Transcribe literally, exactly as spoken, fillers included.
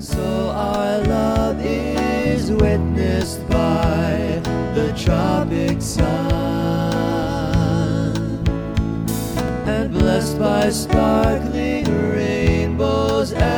And so our love is witnessed by the tropic sun, and blessed by sparkling rainbows